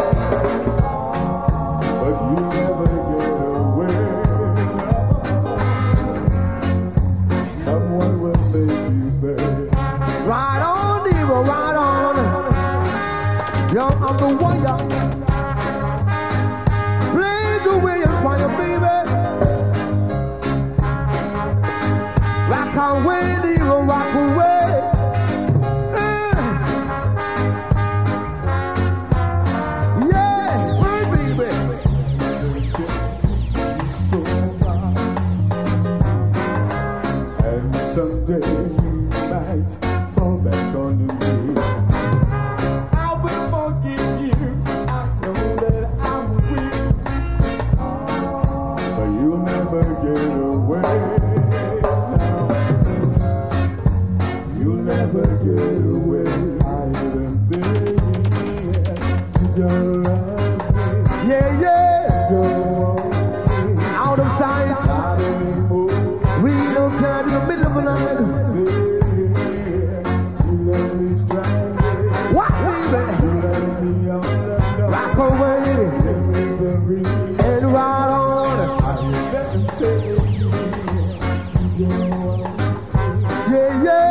Speaker 14: but you never get away. Someone will make you pay.
Speaker 13: Right on, Nero, right on. Yo, I'm the one, yo. Blaze away and fire, baby. Rock away, Nero, rock away. Uh. Yeah, hey, baby.
Speaker 14: And someday you might fall back on me. I will forgive you. I know that I will, but you'll never get away. You'll never get away. I hear them saying, don't love me.
Speaker 13: Yeah, yeah.
Speaker 14: Don't want me.
Speaker 13: Out of sight.
Speaker 14: Not anymore.
Speaker 13: We don't time in the middle of the night. What, baby? Rock away and ride on. Yeah,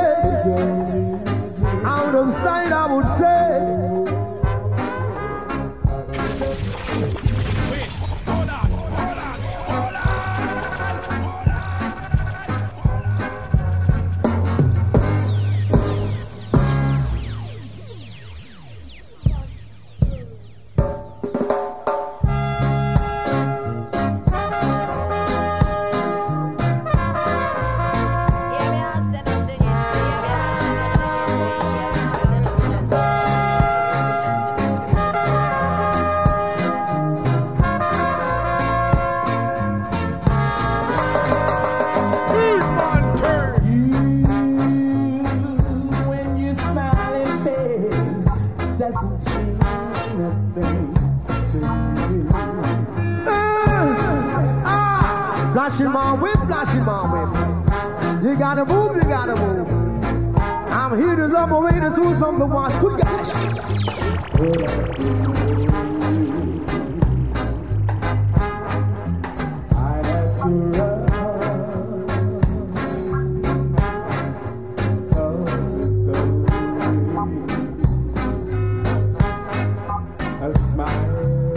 Speaker 13: yeah. Out of sight, I would say. Flashing my whip, flashing my whip. You gotta move, you gotta move. I'm here to love away to do something once. Good gosh.
Speaker 14: I had to run, 'cause it's so a smile.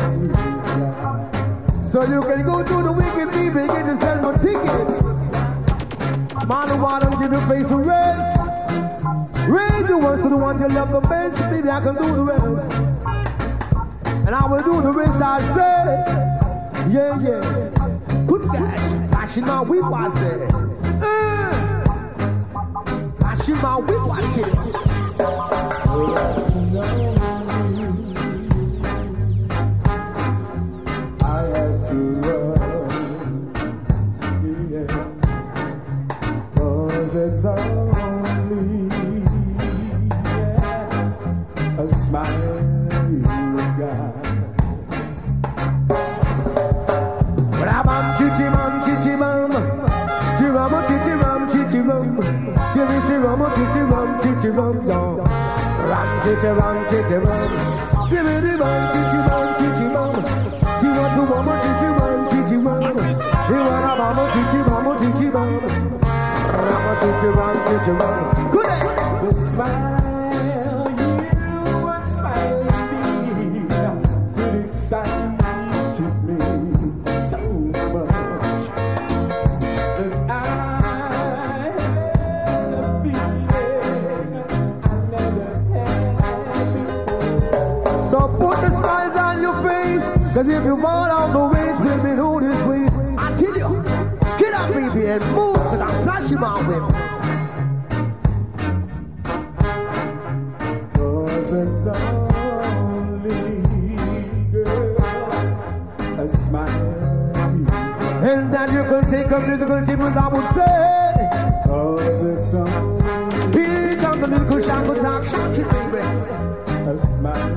Speaker 13: So you can go to the wicked people and get yourself more tickets. Man, why don't give your face a rest? Raise your words to the one you love the best. Maybe I can do the rest. And I will do the rest I say. Yeah, yeah. Good gosh. Flashing my whip, I said. Uh, flashing my whip, I said.
Speaker 14: It's only yeah, a smile you got.
Speaker 13: Rabam, chichi, mam, chichi, mam. Chiram, chichi, ram, chichi, ram. Chiri, chiram, chichi, ram, chichi, ram, ram. Ram, chichi, ram, chichi, ram. Chiri, ram, chichi, ram, chichi, ram. Chiwa, chiwa, chichi, ram, chichi, ram. Chiwa, ram, chichi, ram, chichi, ram.
Speaker 14: The smile you were smiling did excite me so much.
Speaker 13: Cause if you fall out the ways, we'll be know this way. I tell you, get up, baby, and move, cause I'm flashing my whip.
Speaker 14: Cause it's only, girl, a smile.
Speaker 13: And that you can take a musical difference, I would say.
Speaker 14: Cause it's only,
Speaker 13: here comes the musical shangle talk, shock it, baby.
Speaker 14: A smile.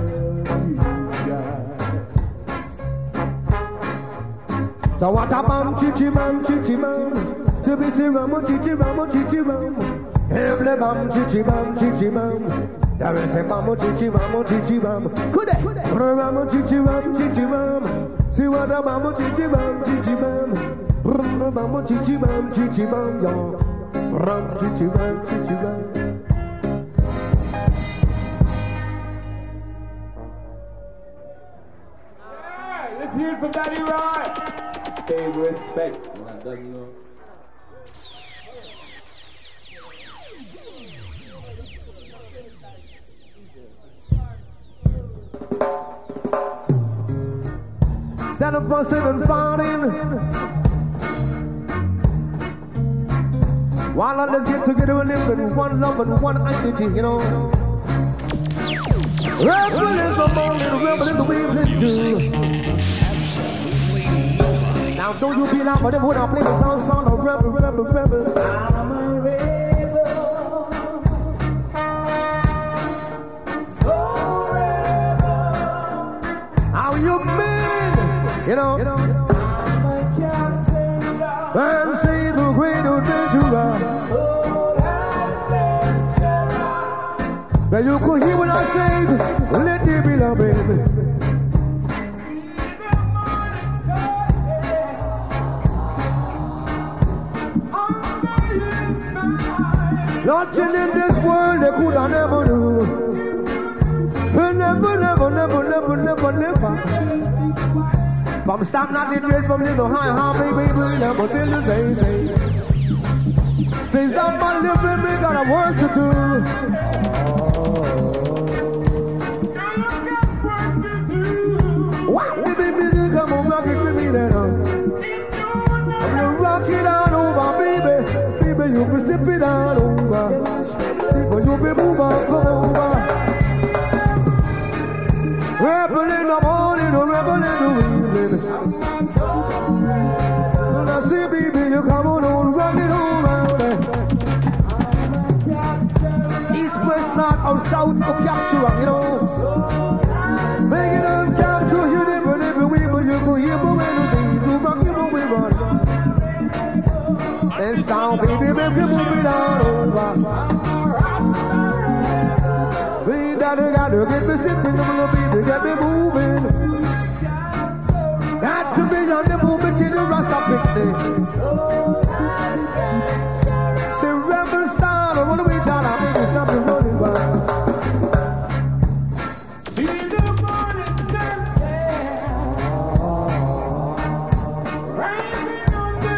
Speaker 13: So what a bam, chichi bam, chichi bam, chichi bam, chichi bam, chichi bam, every bam, chichi bam, chichi bam. There is a bam, chichi bam, chichi bam. Could it? Bam, chichi bam, chichi bam. See what a bam, chichi bam, chichi bam. Bam, chichi bam, chichi bam, yo. Bam, chichi bam, chichi bam.
Speaker 14: Let's hear it for Daddy Roy. Big respect. I don't know.
Speaker 13: Instead of fussing and fighting, why not let's get together and live in one love and one identity, you know? Rebel is the morning, rebel is the way we do. Now don't you be like whatever when I play the songs called a rebel, rebel, rebel. I'm a rebel, so rebel. How you mean, you know? You know? I'm a captain, and say the great adventurer. But you could hear what I say, let me be love, baby. Nothing in this world they could I never do. Never, never, never, never, never, never. From stop not the dread from little high, high, baby, baby, never feel the same thing. Since I'm my living, we got a work to do. Wow, baby, baby, come on, rock it with me then. I'm gonna rock it on over, baby. Baby, you can slip it on over. See, but you be moving, come over. Rebel in the morning, or rebel in the evening. When I see, baby, you come on, on rock it over. East, west, north, or south, or capture, you know. Make it on capture, you never, never, we, but you go here, but when you think you rock it over. And sound, baby, make you move it on over. We gotta, gotta get me sipping, baby, get me moving. Got to be on the movement till the rest of it. Say, rebel style, I wanna be trying to make it stop and running wild.
Speaker 14: See the morning sun rising on the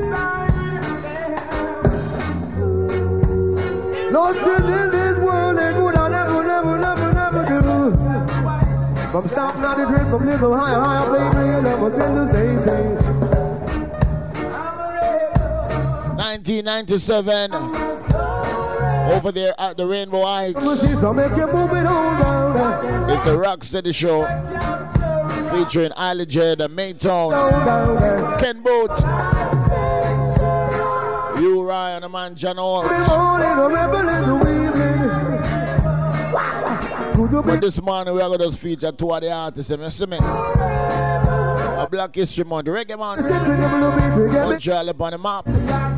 Speaker 14: inside.
Speaker 13: Nothing in this world they could I never, never, never, never do. From stopping out the drip, from living higher, higher, baby, you never tell the same, same.
Speaker 1: nineteen ninety-seven, over there at the Rainbow Heights. It's a Rocksteady show featuring Ali J, the Maytown, Ken Boot, you Ryan, the man John Holt. But this morning we are going to feature two of the artists, you see me? A Black History Month, Reggae Month, Montreal up on the map.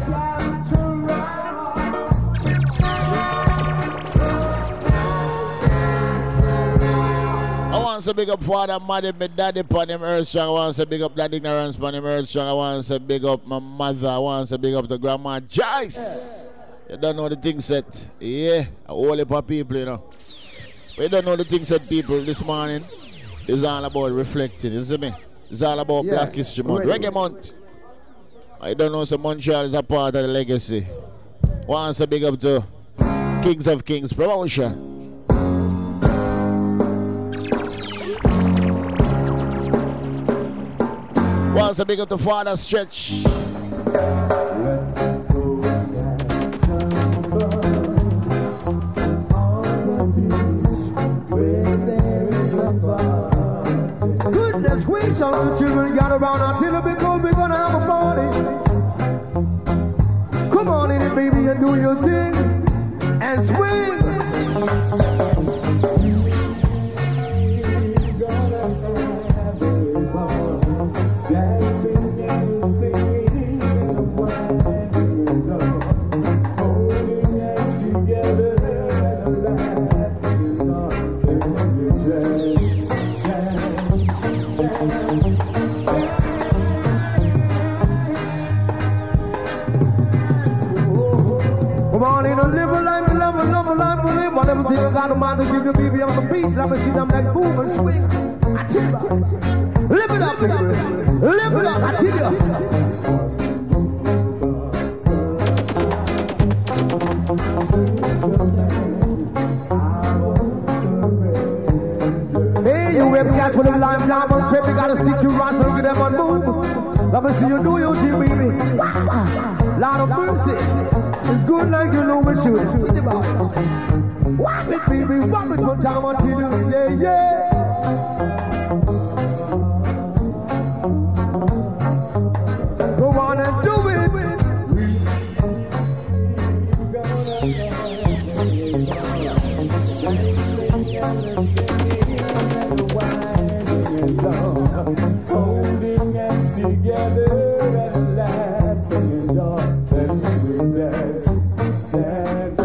Speaker 1: I want to big up Father Maddy, my daddy upon him earth strong. I want to big up that ignorance upon him earth strong. I want to big up my mother. I want to big up the grandma Joyce. You don't know the thing set. Yeah, a whole heap of people, you know. We don't know the things that people this morning. It's all about reflecting, you see me? It's all about yeah, Black History Month. Right. Reggae Month. I don't know, so Montreal is a part of the legacy. Once a big up to Kings of Kings promotion. also big up the father stretch.
Speaker 13: Goodness gracious, all the children got around until it because we're gonna have a party. Come on in it, baby, and do your thing and swing. Whatever thing I got in mind to give you, baby, on the beach. Let me see them legs move and swing. I tell you, live it up, baby. Live it up, I tell you. Hey, you rip cats with them lime diamond pep. You gotta stick your rocks and get them on move. Let me see you do your thing, baby. Lot of mercy. It's good like you know what you do. Whop it, baby, whop it from time until you, yeah, yeah. Go on and do it.
Speaker 14: Holding hands together and laughing and all, and we dance, dance.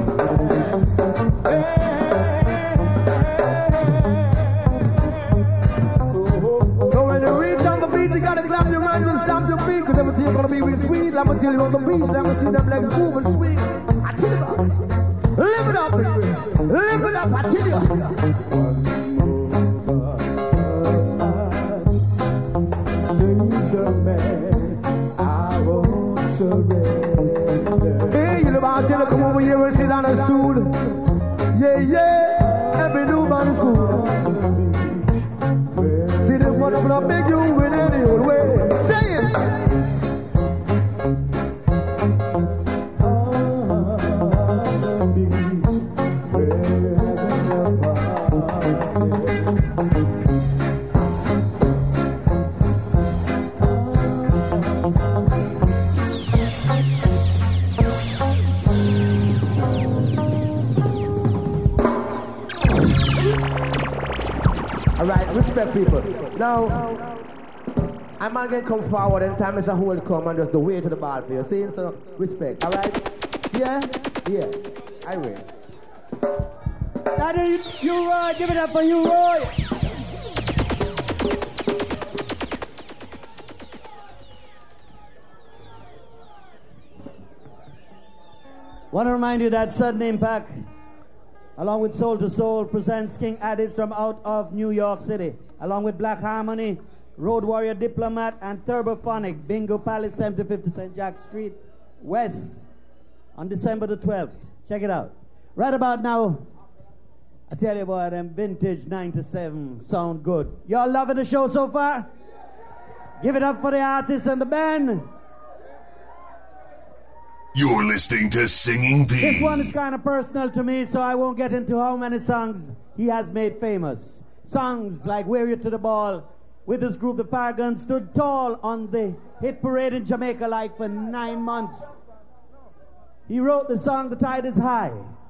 Speaker 14: Everything's gonna be real sweet. Let me tell you on the beach. Let me see them legs move and swing. I tell you about it. Live it up, baby. Live it up. I tell you. I won't surrender. Hey, you know about to come over here and sit on a stool. Yeah, yeah. Every new man is cool. See this one of them make you win any old way. Say it. Respect people. Now, I might get come forward and time is a whole come and just the way to the ball for you. See, so respect. All right? Yeah? Yeah. I win.
Speaker 12: Daddy, you Roy. Give it up for you, Roy. Want to remind you that Sudden Impact, along with Soul to Soul, presents King Addis from out of New York City, along with Black Harmony, Road Warrior Diplomat, and Turbophonic, Bingo Palace, seventy fifty Saint Jack Street, West, on December the twelfth. Check it out. Right about now, I tell you boy, them vintage ninety-seven sound good. Y'all loving the show so far? Give it up for the artists and the band.
Speaker 15: You're listening to Singing P.
Speaker 12: This one is kind of personal to me, so I won't get into how many songs he has made famous. Songs like Wear You to the Ball. With his group, the Paragons, stood tall on the hit parade in Jamaica like for nine months. He wrote the song, The Tide is High.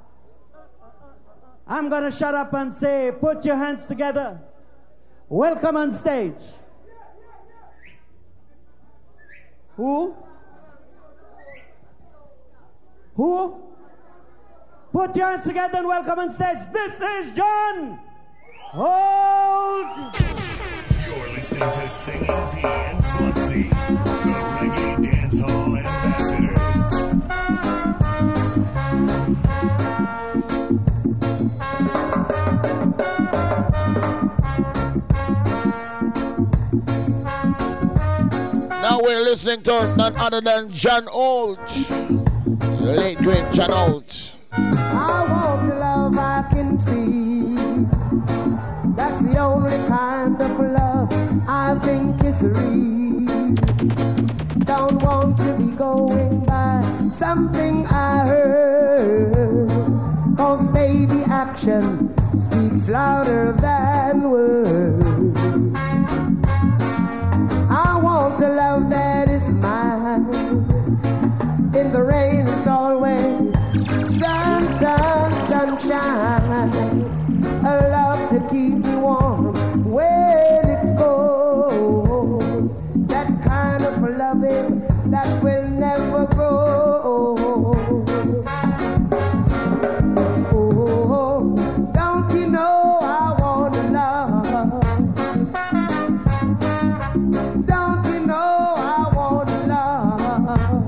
Speaker 12: I'm going to shut up and say, put your hands together. Welcome on stage. Who? Who? Put your hands together and welcome on stage. This is John Holt.
Speaker 15: You're listening to Singing P and Fluxy, the reggae dancehall ambassadors.
Speaker 1: Now we're listening to none other than John Holt. Late great John Holt.
Speaker 13: I want to love I can feel. That's the only kind of love I think is real.
Speaker 14: something I heard. Cause baby, action speaks louder than words. I want a love that is mine. In the rain it's always sun, sun, sunshine. A love to keep me warm when it's cold. That kind of loving that will never grow. Oh, don't you know I want to love? Don't you know I want to love?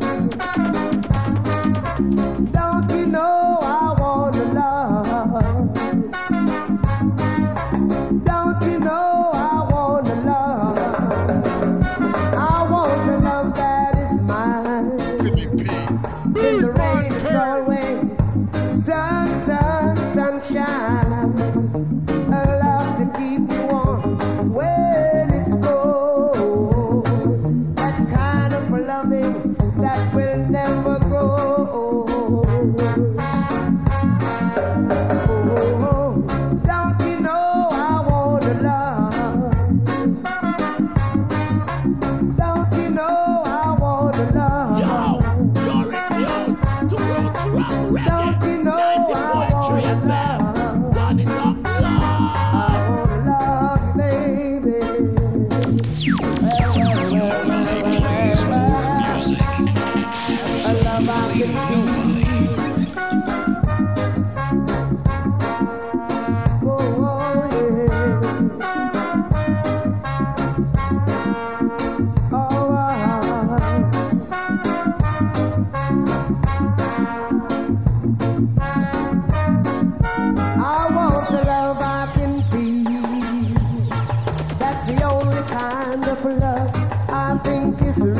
Speaker 14: Don't you know I want to love? Don't you know I want to love? I want a love that is mine.
Speaker 7: Singing P.
Speaker 14: In the rain it's always sun, sun, sunshine. A love to keep me warm when it's cold. That kind of loving that will never grow. Oh, don't you know I want to love? Don't you know I want to love? Don't you know I want to love? I want to love you, baby. A love I can feel. Oh, yeah. Oh, I want the love I can feel. That's the only kind of love I think is real.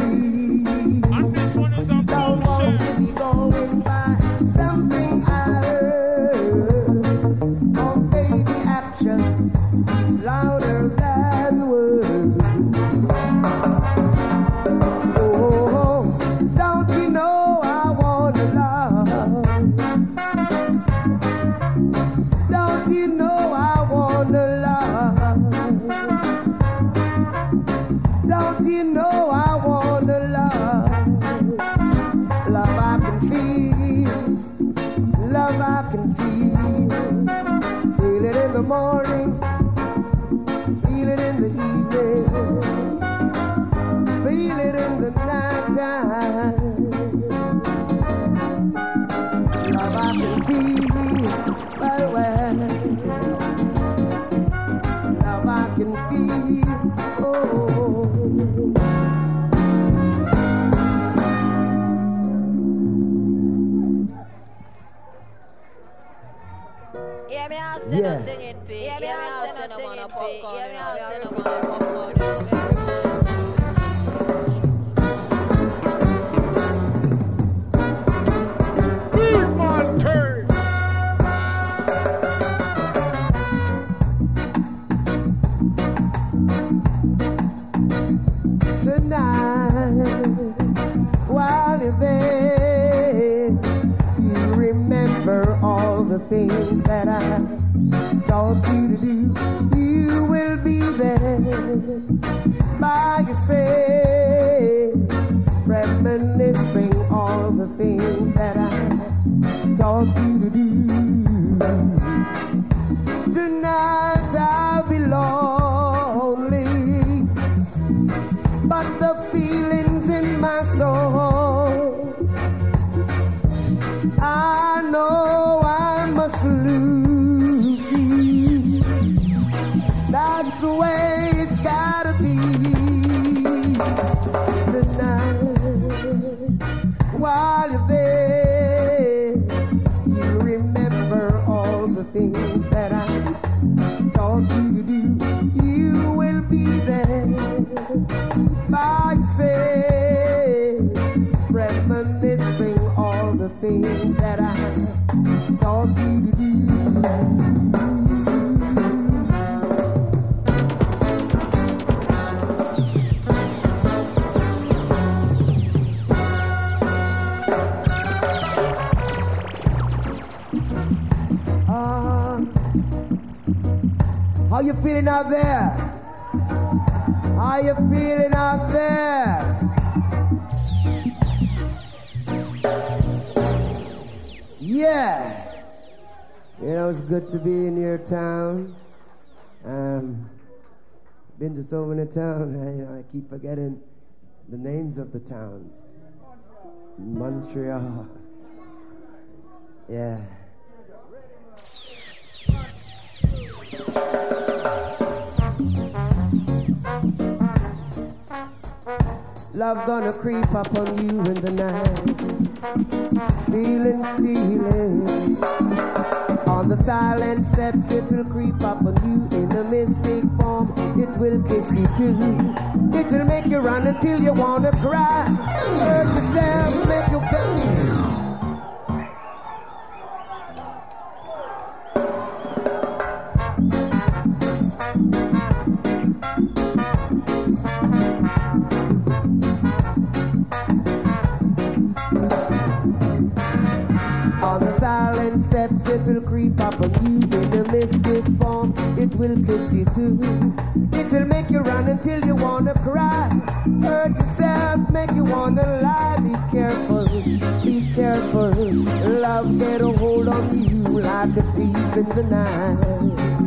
Speaker 14: Don't want to be going by something I heard. Oh, baby, action speaks louder than words. Oh, don't you know I want to love? Don't you know I want to love? Don't you know I want to love? Love I can feel, love I can feel. Feel it in the morning, feel it in the evening, feel it in the night time. Love I can feel, well, well. Love I can feel, oh.
Speaker 16: Yeah, me all say
Speaker 14: Yeah.
Speaker 16: no singing P. Yeah, me all say no singing P. Yeah, me all say no popcorn.
Speaker 14: Tonight, while you're there, you remember all the things that I taught you to do. You will be there by yourself, reminiscing all the things that I taught you to do. Tonight I'll be lonely, but the feelings in my soul, I know I must lose you. That's the way it's gotta be. Tonight, while you're there, you remember How you feeling out there? How you feeling out there? Yeah. You know, it's good to be in your town. Um, been to so many towns, I, you know, I keep forgetting the names of the towns. Montreal. Yeah. Love gonna creep up on you in the night, stealing, stealing. On the silent steps it will creep up on you in a mystic form. It will kiss you too. It will make you run until you wanna cry. Hurt yourself, make you feel. It will creep up on you in a mystic form. It will kiss you too. It will make you run until you wanna cry. Hurt yourself, make you wanna lie. Be careful, be careful. Love get a hold on you like a thief in the night.